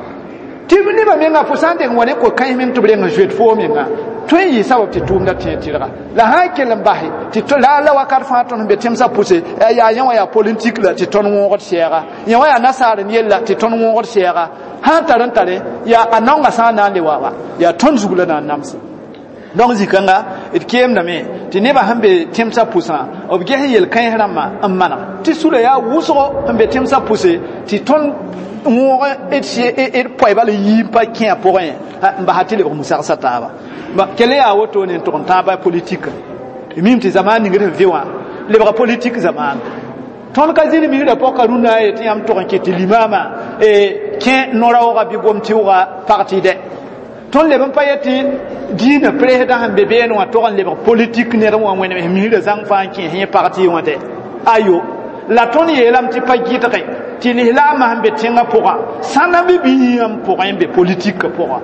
ti ni ba menga fo sante ngone ko kay men to brenga jouet fo menga to yi sabab ti tum na tentira la hakelam bahi ti to la wakar fa ton be temsa pousse ya yan ya politique la ti ton ngor siera yan ya nasara ni la ti ton ngor siera han taran tare ya anonga sana le wawa ya ton zugula na namsi donc zikanga it kiem na me ti ne ba hambe temsa pusa obge yel kan harama amana ti sura ya wuso hambe temsa puse ti ton ngore et poi bale yi pa kien pour rien ba hatile ko musa sataba ba kele ya woto ne to taba politique mim ti zamani ngere viwa le ba politique zamani ton kazini mi da pokaruna et yam to ke ti limama e ken nora o bi gomti o parti de ton le ban payeti dina président hambe be no to kan le politique ne ran wani mi da zang fa ken he parti wonte ayo la ton yelam ti pagita kai ti lihla ma hambe tinga poka sana bi yam poka be politique poka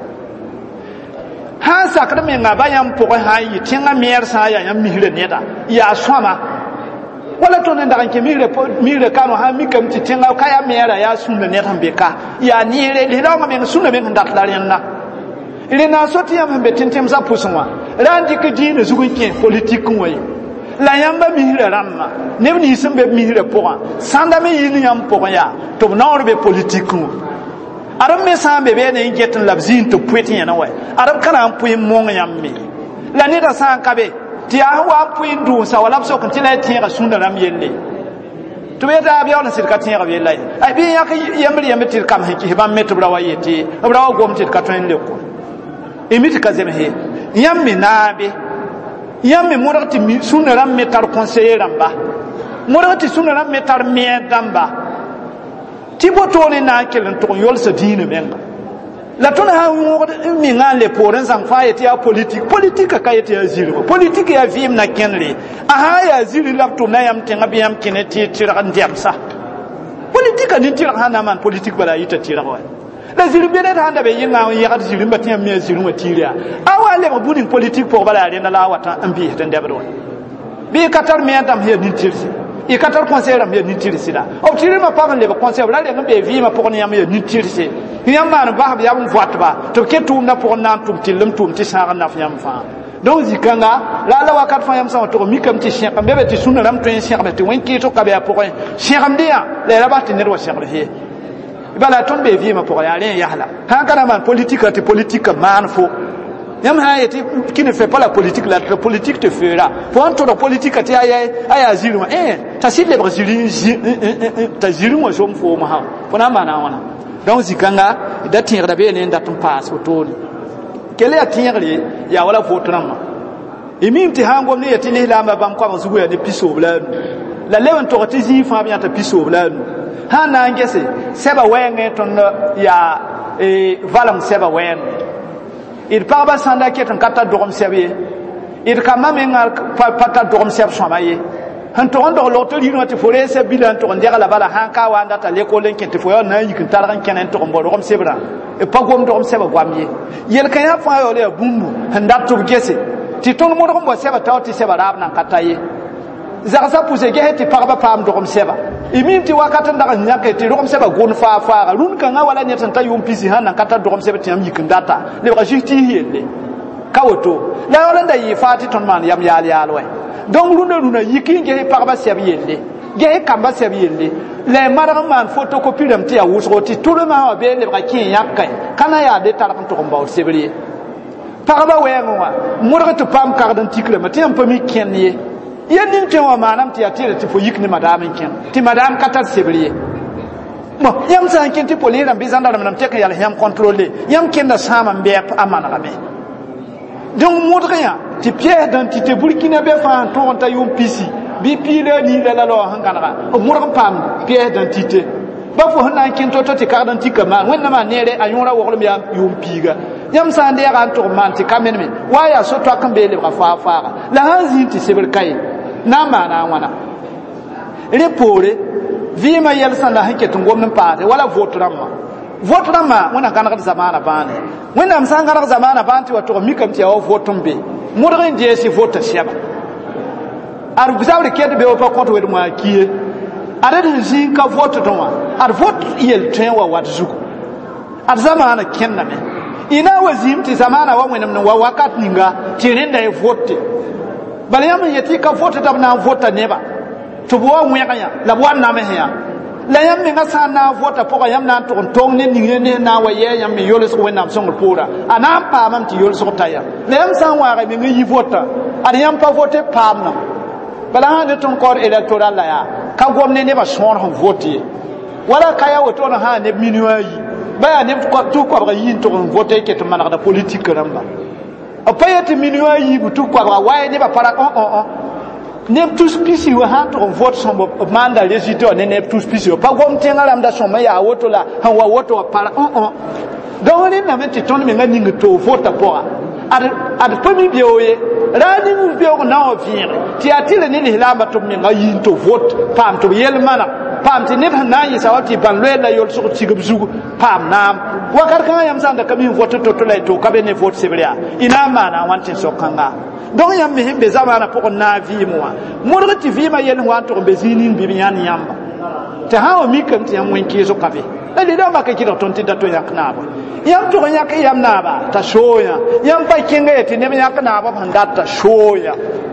ha sakra me ngaba yam poka ha yi tinga mer sa ya yam mi ne da ya swama wala to ne ndaran ke mire kano ha mi kam ti tinga kaya mera ya sunna ne tambe ka ya ni re le lawa men sunna men ndat la renna ile na soti yam be tintem za puswa randi ke dine zugun ke politique ngoy la yamba mihira ramma ne ni sembe mihira poa sanda me yini yam poa ya to naor be politique ngo aram me sambe be ne ngetin labzin to puetin na wa aram kana puin mon yam me la ne da san kabe ti a wa puin du sa wala so kan ti la tiera sunda ram yelle to be da biya na sirka tiera be lai ai bi ya ka yamri yamti kam hiki ban metu brawa yeti brawa gomti ka twen le ko imiti ka zeme he yammi nabe yammi morati sunna metar conseiller ramba morati sunna metar miedamba tibotone na kelen to yol sa dine menga la tona ha mi ngale poren sang fa yeti a politique ka yeti azir politique ya vim na kenri aha ya azir la to na yam tenga biam kineti tira ndiamsa politique ni tira hana man politique bala yita tira wa la zirbere handa be yinga yagat zirimba tiam mi ziruma tiria awale ba budin politique pour bala rena la wata ambi tan debdo bi katar mi adam he ni tirsi e katar conseiller am he ni tirsi da o tirima pa le ba conseiller la le be vi ma pour ni am he ni tirsi yam man ba ya bun vote ba to ke tum na pour na tum tilum tum ti sa na fam fa donc zikanga la wakat fa yam sa to mi kam ti cheikh am be ti sunna ram to cheikh be ti wen ki to ka be pour cheikh am dia le la ba ti ne do cheikh he bala ton be vi ma pour ya rien yahla ha kana man politique man fo yam ha yeti qui ne fait pas la politique la politique te fera pour entre la politique ti aya ziruma ta si le brésilien ta ziruma jom fo ma ha pona mana wana donc zikanga da tire da be ne da tum pass auto kele ya tire ya wala votrama imim ti hango ne yeti ne la ma bam kwa mazugo ya ne piso bla la lewen to ti zi fa bien ta piso bla ha na ngese seba wenge ton ya valam seba wen il parba sanda ketan kata dogom sebe il kama mengal pata dogom sebe somaye han to ndo loto lino te fore se bilan to ndera la bala han ka wanda ta leko len kente fo na yikin taran kenen to mbo dogom sebra e pagom dogom sebe gwamye yel kan ya fa yo le bumbu han datto gese ti ton mo dogom bo seba tawti seba rab nan kataye zagasa pousse ge heti parba pam dogom seba imim ti wakata ndaga nyaka ti dogom seba gon fa run kan wala nyata ta yum pisi han kata dogom seba ti am yikin data le ba jiti yelle kawoto la wala nda yi fati ton man yam yal yalwe donc runa yikin ge parba seba yelle ge kamba seba yelle le maram man photocopie ram ti a wusro ti tout le monde be le ba kin yakka kana ya de tar kan to mbaw sebri parba wenwa murga to pam kardan tikle ma ti am pami kenye yenin te wa manam ti atire ti fo yikni madame ken ti madame katat sebriye mo yam san ken ti polira bizanda nam te ka yal yam contrôler yam ken da sama mbe amana game donc modria ti pièce d'identité burkina be fa to on ta yum pisi bi pile ni la lo hangana o murga pam pièce d'identité ba fo hana ken to ti carte d'identité ma wonna ma nere ayura wo ko yam yum piga yam san de ran to man ti kamen me waya so to kan be le fa la hanzi ti sebel kai na mana wana repore vima yelsan la hanke tun gomnan paate wala votrama wana kana ka zamana bane wanda am sanga ka zamana banti wato mikam ti aw votumbe mudrin je si vota sheba ar bizawre kede be o pa konto wedu ma kiye are de zin ka vote tonwa ar vote yel tenwa wat zuko ar zamana kenna me ina wazim ti zamana wa mwenam wa wakat ninga tirinda e vote bala yam yeti ka vote tab na vote neba to bo nweka ya la bo na me ya la yam me ngasa na vote po yam na to tong ne ni ne na wa ye yam me yoles ko wenam song pura ana pa mam ti yoles ko taya la yam san wa ga me ngi vote ar yam pa vote pam na bala ha ne ton corps électoral la ya ka gomne ne ba son han vote wala kaya woto na ha ne minuayi ba ne ko tu ko ga yin to vote ke to mana da politique ramba apayati minuwa yi butu kwa waye ne ba para ne tous pisi wa han to vote son manda résultat ne tous pisi pa gom tenga lam da son ya woto la han wa woto para donc ne na meti ton me ngani ngto vote pour ad pami bioye rani mu bio na o vire ti atile ne hilamba to me ngayi to vote pam to yel mana pam ti ne na yi sawati ban le la yol so tigub zugu pam nam wakar kan yam sanda kami vote to la to kabe ne vote sebria ina mana wantin so kanga donc yam me hembe zamana pour na vi moi modre ti vi ma yel wa to be zinin bi yan yamba te hawo mi kam ti yam wen ki so kabe la de da makaki do ton ti da to yakna ba yam to yak yam na ba ta shoya yam pa kinga ti ne yakna ba banda ta shoya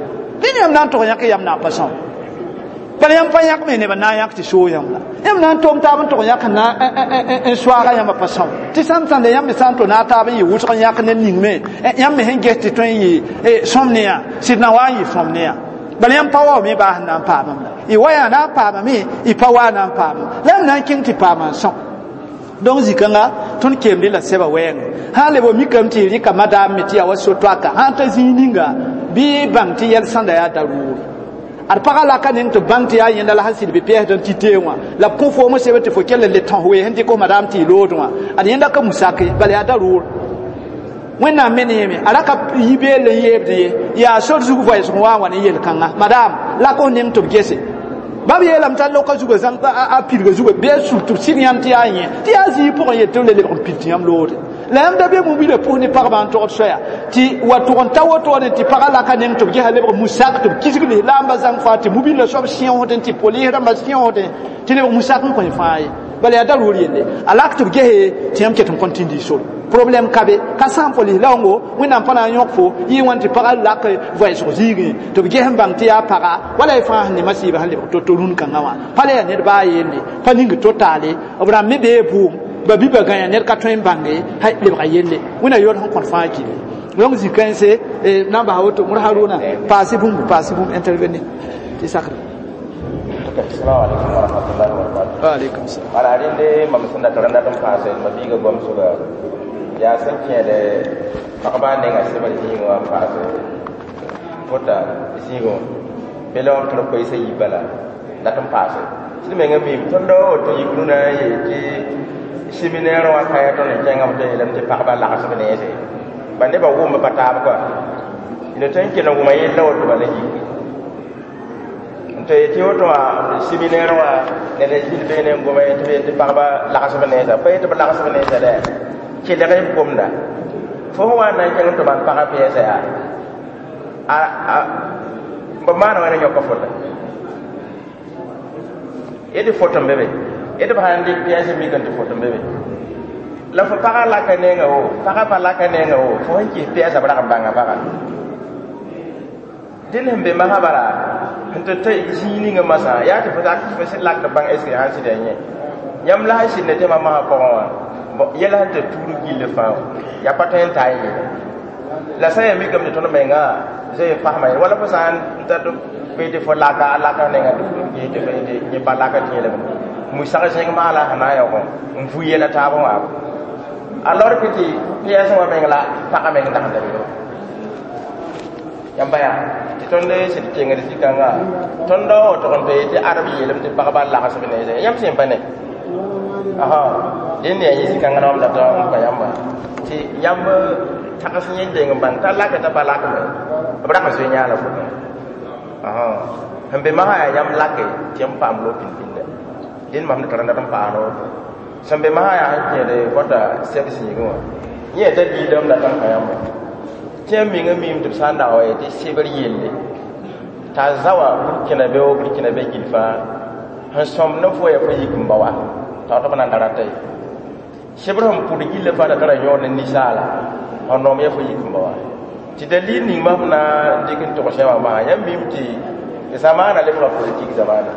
din yam nan to yak yam na pason bala yam pa yak me ne ba na yak ti so yam la yam nan to ta ban to yak na en soara yam pa pason ti sam san de yam me san to na ta ba yi wu so yak ne ning me yam me hen get ti to yi somnia sidna wa yi somnia bala yam pa wa me ba nan pa ba i waya na pa ba me i pa wa nan pa ba lam nan king ti pa man son donc zikanga ton kemde la seba wen ha le bo mi kam ti ri ka madam mi ti awa so to aka ha ta zininga bi bang ti yel sanda ya daru ar paga la kanen to bang ti ya yenda la hasil bi pe don ti tewa la ko fo mo sebe te fo kelle le ton we hende ko madam ti lo do ad yenda ka musake bal ya daru wẽnnaam me neeme a ra ka yibeel n yeebde ye yaa sor zug voɛɛs n waa n wa ne yel-kãngã madam la ko nem tɩ b gese bab yeelame t'a loka zugã zãng a pidga zugã bɩa sug tɩ b sig yãmb tɩ yaa yẽ tɩ yaa zĩig pʋgẽ yel tɩ b le lebg n pid tɩ yãmb loode la yãmb da be mobila pʋs ne pagba n togd soya tɩ wa tʋg n ta wotone tɩ pagã la ka neng tɩ b gesa lebg musak tɩ b kisgle la n ba zãng faa tɩ mobila soab sẽosdẽ tɩ polis rãmba sẽosdẽ tɩ lebg musak n kõ fãa ye bala yaa daroor yelle a lak tɩ b gese tɩ yãmb ket n kõn tĩndi sore problème kabe ka san polis laongo wẽnnaam pa na n yõk fo yɩ wãn tɩ pagã lak voɛɛsg zĩigẽ tɩ b ges n bãng tɩ yaa paga wala y fãa sẽn ne masiiba sẽn lebg to rũn-kãngã wã pa la yaa ned baa yelle pa ning totaale b rãmb me bee buum ba bi ba gãya ned ka tõe n bãnge lebga yelle wẽna yod sẽn kõt fãa kile donc zĩ-kãense na n basa woto mor haruna paase bũmb intervenir tɩ sakre Assalamualaikum warahmatullahi wabarakatuh. Waalaikumsalam. Ala adinde mam sunda taranda dum paase ma biga gom suga ya san kede akaba ne nga seba ji ngo paase fota singo belom tro ko isa yibala datum paase sini me ngami tondo to yibuna ye ji seminaire wa kaya to ne jenga mo de lam te pakaba la ka ne ese bande ba wo ma bata ba ina tanke na wo mai lawo to balaji to ye tiwoto wa séminaire wa ne le jil be ne ngoma ye te parba la kaso ne sa pe te la kaso ne sa de ci le ngay bomda fo wa na jang to ban para pesa ya a ba mana wana nyoko fota e de foto mbebe e de ba handi pesa mi kan to foto mbebe la fa para la ka ne nga o para pa la ka ne nga o fo hanki pesa ba ka banga ba din be mahabara to tay jini nga masa ya ta fata ka fa lak da bang eske han si de nye yam la si ne te mama ko wa yela ta turu gille fa ya paten tay la saya mi gam de to menga je fahma wala fa san ta do be de fo laka ne nga do ye de be de ni balaka ti le mu sa je ma la hana ya ko mfu yela ta ba wa alors que ti pièce wa menga ta ka menga ta da yamba ya tonde se tenga de sikanga tondo to kon be te arabi yelam te bagaba la hasabe ne yam sem bane aha denne yi sikanga no da to ko yamba ti yamba takas nyen de ngam ta la ka ta bala ka ba ka se nya la fu aha hambe ma ha yam la ke tiam pam lo pin pin de din mam ta randa tam pa no sambe ma ha ya ke de wata service ni ko ye ta di dam da tam ka yamba tiam mi ngam tɩ sã n da wa tɩ sebr yelle t'a zawa burkina be gilfa sẽn sõmd ne fo ya fo yik n ba wa t'a tɩ b nan da rata ye sebr sẽn pʋd gilla fa da tara yõor ne ninsaala sẽn noom ya fo yik n ba wa tɩ dalil ning mam na n dɩk n togsẽ wã maa yãmb mim tɩ zamaana lebga politique zamaana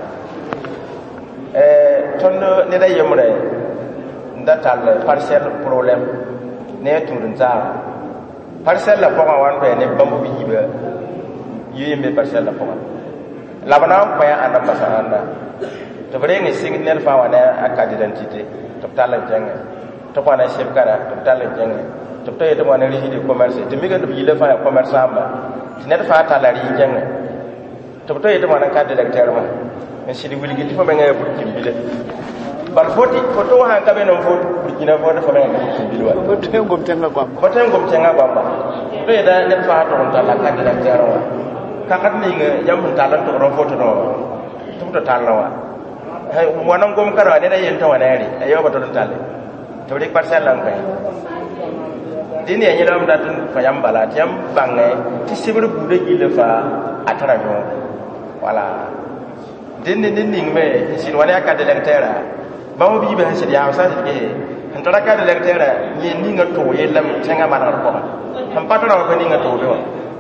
tõnd neda yembre n da tall parcelle problème ne a tũud n zaara parcelle la pʋgã wan pa ne bãmb b yiiba yɩɩmbe parcelle la pʋgã la b na n kõ ãnda masa ãnda tɩ b reng sigd ned fãa wa ne a carte d'identité tɩ b tall n kẽnge tɩ b wa ne seb kara tɩ b tall n kẽnge tɩ b ta yetɩ b wa ne régis de commerce tɩ mika tɩ b yɩla fãa ya commerçãamba tɩ ned fãa talla rɩɩ kẽnge tɩ b ta yetɩ b wa ne carte d'électeur wã n sɩd wilgi tɩ fo menga ya burkĩn-bile bal foti foto wa ka be no fo burkina fo da fa menga burkĩn-bile wa foto ngom tenga gwamba to da ne fa to on talla ka de tero wa ka kat ni nga yam talla to ro foto no tum to talla wa hay wonon gom kara ne da yen to wa ne ayo ba to talle to dik parcelle lan kay dini ya nyiram da tun fa yam bala tiam bangne ti sibru bude gile fa atara no wala dini me sin wani ka de tera ba mo bi be hasid ya sa de en to ka de tera ni nga to yelam tenga manar ko han patara ko ni nga to be wa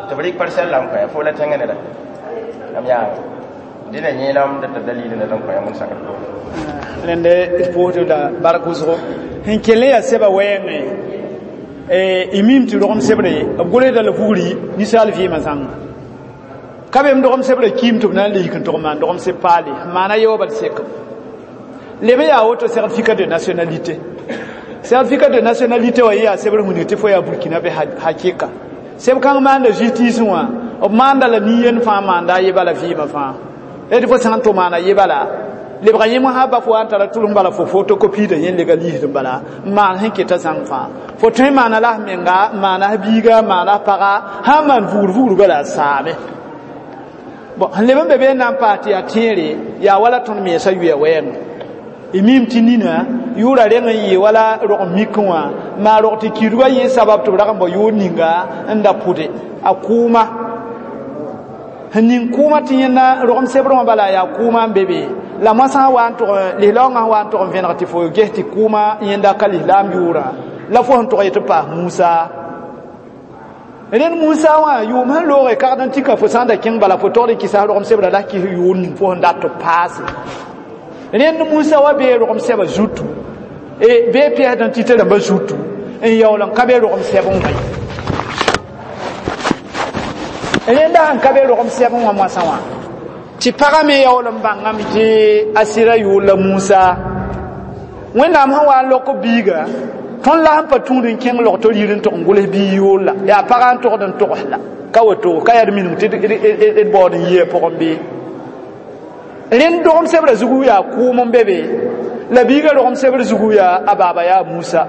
to bari parsel lam ko fo la tangane da am ya dina ni lam da dalilin da ko mun sakar ko lende ipoto da barakuzo hin kele ya seba wenge imim ti rom sebre gole da la furi ni sal fi mazang kabe mdo rom sebre kim to na li kan to man rom se pali mana yo bal sek lebe ya auto certificat de nationalité certificat de nationalité wa ya sebre huniti fo ya Burkina be hakika seb kan man da justice wa o manda la niyen fa manda yebala fi ma fa e fo santo mana yebala le brayima ha ba fo antara tulum bala fo photocopie de yen legali de bala man hinke ta sang fa fo tre mana la menga mana biga mana para ha man vur bala sabe bon le ben bebe nan parti atire ya wala ton me sa yuya wen imim tinina yura renga yi wala ro mikwa ma ro ti kiruwa yi sabab to daga bo yoninga nda pude akuma hanin kuma tinna ro sebro bala ya kuma bebe la masa wa to le longa wa to venra ti fo gehti kuma yenda kali lam yura la fo to yete pa Musa ren Musa wa yu man lo re kardan tika fo sanda king bala fo to ki sa ro sebra la ki yun fo nda to passe ren Musa wa be ro seba jutu e be pièce d'identité da ba jutu en yawlan kabe ro sebon mai ren da kabe ro sebon wa masawa ti parame yawlan bangam je asira yula Musa wena ma wa loko biga ton la han patundin ken lo to yirin to ngule bi yola ya paran to don to la kawoto kayar min ti e bodin ye pombe ren do sebra zugu ya ku mon bebe la biga do sebra zugu ya ababa ya Musa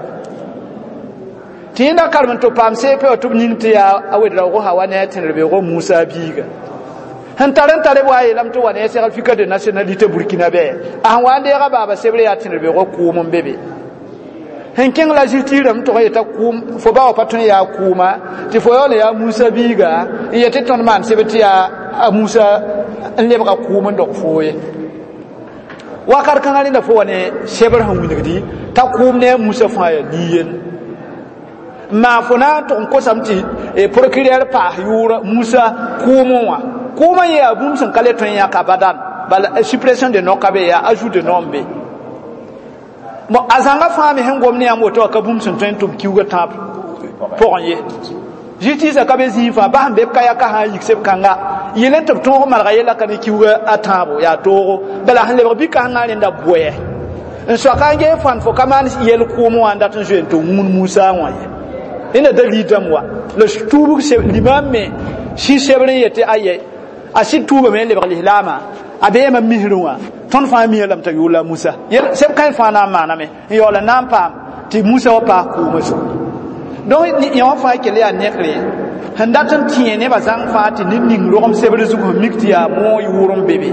tinda kalman to pam se pe to ninti ya awedra go hawane tin rebe go Musa biga han tare waye lam to wane certificat de nationalité burkinabé an wande ga baba sebre ya tin rebe go ku mon bebe hen ken la jitiram to yeta kum fo ba patun ya kuma ti fo yole ya Musa biga yete ton man sebeti ya Musa le ba kuma ndo foye wakar kan ali na fo wane sebre han windigdi ta kum ne Musa fa ya liyen ma fona to ko samti e procureur pa yura Musa kumonwa kuma ya bum san kale ton ya kabadan bal suppression de nom kabe ya ajout de nombe mo azanga fami hen gomni am woto ka bum sun ton tum kiuga tap poronye justice ka be zifa ba hambe kaya ka ha yiksep kanga yelen to to mal ga yela ka ni kiuga atabo ya to bala han le bi ka ngale nda boye so ka nge fan fo kaman yel kumo anda ton je to mun Musa waye ina dalidam wa le tubu se limam me si sebre yete aye asin tuba me le bali lama abe ma mihrwa ton fa mi lam ta yula Musa yel seb kan fa na mana me yola nam pam ti Musa wa pa ku muso donc ni yo fa ke le an nekre handatan tiene ba zang fa ti ning rom sebre zu ko miktia mo yurum bebe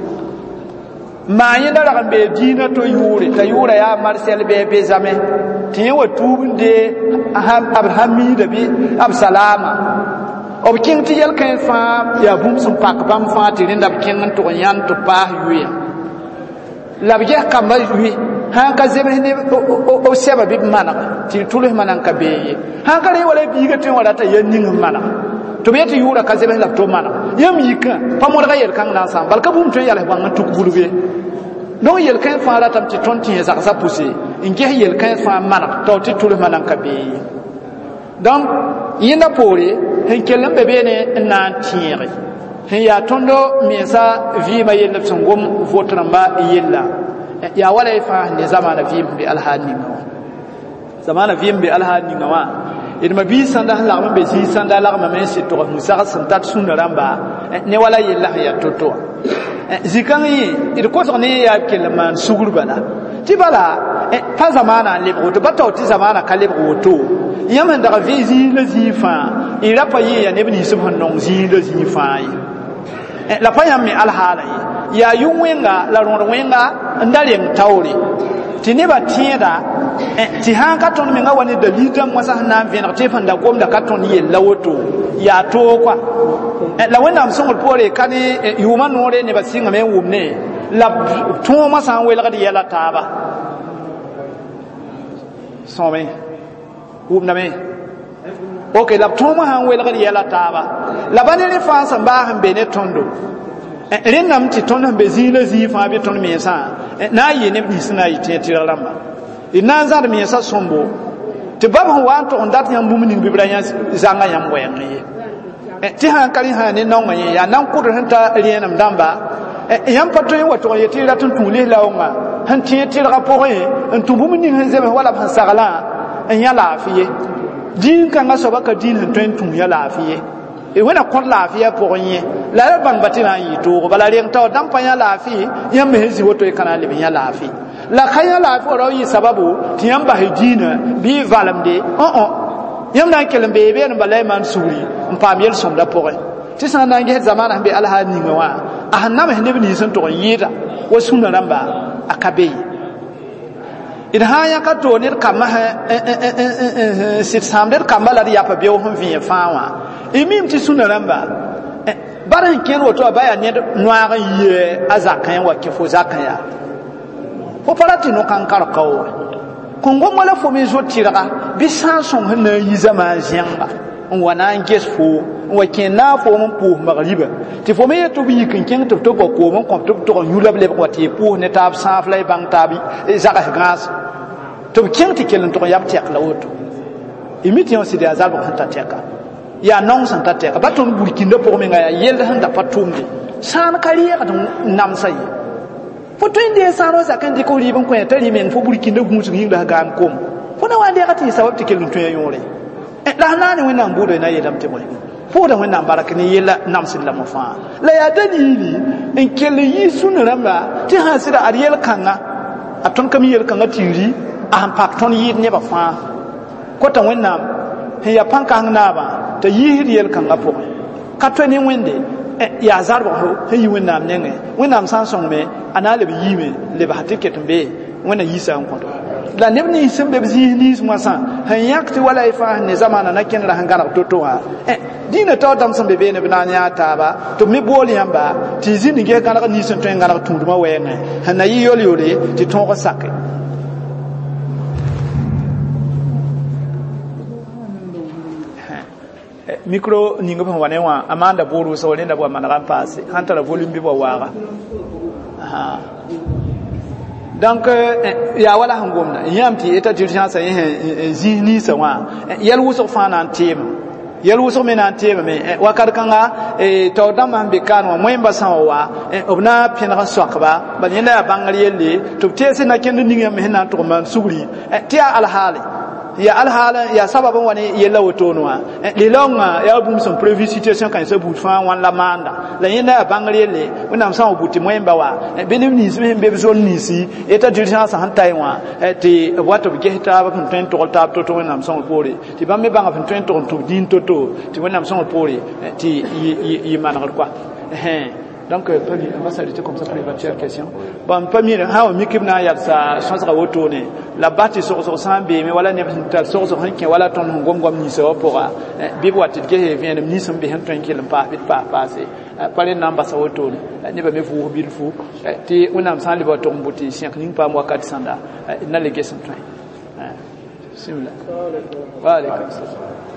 ma yenda la be dina to yure ta yura ya Marcel bebe zame ti wa tubunde Abraham da bi Absalama ob king ti yel kan fa ya bum sum pak bam fa ti rinda king to yan to pa yuya la bi ka ma yu ha ka zebe ne o seba bi mana ti tulu manan ka be ha ka re wala bi ga tin wala ta yan ning mana to be ti yura ka zebe la to mana yam yika pa mo ga yel kan na sam bal ka bum to yala ba ngatu bulube no yel kan fa ra tam ti tonti ya za pousse inge yel kan fa mana to ti tulu manan ka be donc yinda pore hen kelen bebe ne na tiere hen ya tondo mesa vi ma yella sungum votramba yella ya wala fa ne zamana vi bi alhani zamana vi bi alhani wa idma bi sanda la be si sanda la ma men se to musa santat sunna ramba ne wala yella ya toto zikan yi id ko so ne ya kelman sugur bala ti bala pa zamana lebro to bato ti zamana ka lebro to yaman da vizi le zifa ila pa yi ya ne bi subhanon zi le zifa yi la pa yam mi alhala yi ya yunwenga la ron wenga ndale tawri ti ne ba tieda ti han ka ton mi nga wani dalilin wasa na vena te fanda gom da ka ton yi lawoto ya to kwa la wenda msongol pore kani yuma nore ne ba singa me wumne la to ma san wela ga yela taba some wumna me okay la to ma han wela ga yela taba la banere fa san ba han be ne tondo ren nam ti ton han be zina zi fa be ton me sa na yi ne bi sina yi te ti ramba ina zar me sa sombo te bab ho wan to ndat nyam bum ning bi branya zanga yam wen ye ti han kali han ne naw manye ya nan kudur han ta rienam damba yam pato yi wato ye ti ratun tuli lawnga han ti ti rapport en tu bum ning han zebe wala ban sagala en ya lafiye din kan ga soba ka din han tun tum ya lafiye e wena kon lafiya pour yin la ban batina yi to bala ren taw dan pa ya lafi yam me hezi woto e kana le ya lafi la khaya lafi ro yi sababu ti yam ba hidina bi valamde yam na kelen be be balay man suri mpam yel som da pour ti san na nge zamana be alha ni wa ahannam hende ni san to yida wa sunna ramba akabe id haya ka to ne kama sit samder kambala ya pa biyo hon fi fawa imim ti sunna ramba baran ken woto baya ne noire ye azakan wa kifo zakaya fo parati no kan kar kawo kongo mala fo mi jotira bi sanson hna yi zama jamba wana nges fo wa ken na fo mon pou magriba ti fo me to bi ken to ko mon ko to yulab le ko ti pou ne tab sans flay bang tabi zaka grâce to ken ti ken to yab tek la woto imiti on si de azal ko ta teka ya non san ta teka baton burkinde pour me ngaya yel handa patumde san kaliya ka nam sai fo to inde saro zakan di ko ribon ko ta rimen fo burkinde gunsu hinda gan kom fo na wande ka ti sabab ti ken to yore la nani wena mbudo na yelam te moy fo da wena baraka ni yela namsin la mafa la ya dalili en kele yisu na ramba ti hasira ariyel kanga aton kam yel kanga tiri a pak ton yid ne ba fa ko ta wena he ya panka na ba ta yiriyel kanga po ka to ni wende ya zarbo he yi wena nenge wena san song me anale bi yime le ba tiket mbe wena yisa en konto la nebni sembe bizini smasa han yakti wala ifa ne zamana na ken rahan gara totoa dina taw dam sembe be ne binanya taba to mi boli yamba ti zini ge gara ni sen ten gara tunduma wenge han na yiyoli yole ti ton ko sakke micro ningo pa wane wa amanda boru so le ndabwa manara passe hanta la volume bi bo waga donc ya wala hangomna yamti eta d'urgence yin zihni sawa yel wuso fana tema yel wuso mena tema me wakar kanga to dama be kanwa moyemba sawa obna pena swakba banyenda bangali yelle to tese na kendo ninga me na to man sugri tia alhali ya alhala ya sababu wani yella wotonwa lilonga ya bum son prévu situation quand se bout fa wan la manda la yenda bangrele wona sam obuti moyemba wa benim ni sem be zon ni si eta d'urgence han taiwa ti wato bi gehta ba kun ten to tab to wona sam pore ti bamme banga kun ten to din to ti wona sam pore ti yi manal quoi donc premier on va s'arrêter comme ça pour l'éventuelle question bon premier ha o mikibna ya sa chance ra wotone la bati sur sambe mais wala ne tal sur hanke wala ton ngom ni so pour bi wati ke vient de ni sambe han tranquille pas vite pas passer parler namba sa wotone ne ba me fu bi fu ti unam san li ba to mbuti sink ni pa mo 400 na le gesam train simla wa alaikum salam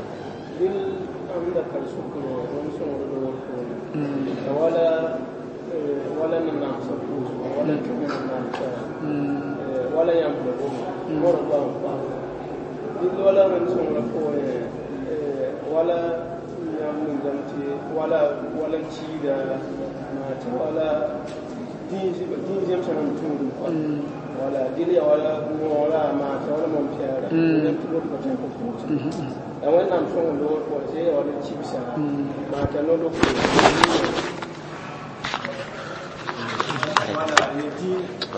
ولا ننام سبوز ولا ننام ولا يملك مرضى ولا من سمر ولا يملك دمتي ولا تشيدا ولا دين جمشان تون ولا دليا ولا ما ولا ممشارا يمتلك بتاعك أولا نام سمر لور وجه ولا تشيبسا ما كانوا لو